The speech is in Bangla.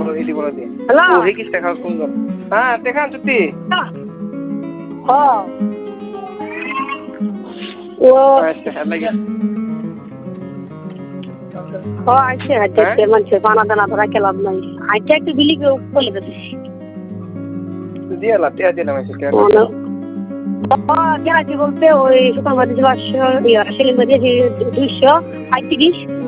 এটি বলে দিয়ে হ্যালো ও হিকিস টাকা কোন হ্যাঁ দেখান চুক্তি হ্যাঁ ও আচ্ছা লাগে ও আচ্ছা আচ্ছা মানুষ পানা দানা ধরা খেলাম নাই আচ্ছা একটু বিলি বলে দিচ্ছি দিয়ে লা টিয়া দিলাম এসে টিয়া কেনা কি বলতে ওই সুপার মার্কেট 500 সেলিং মার্কেট 235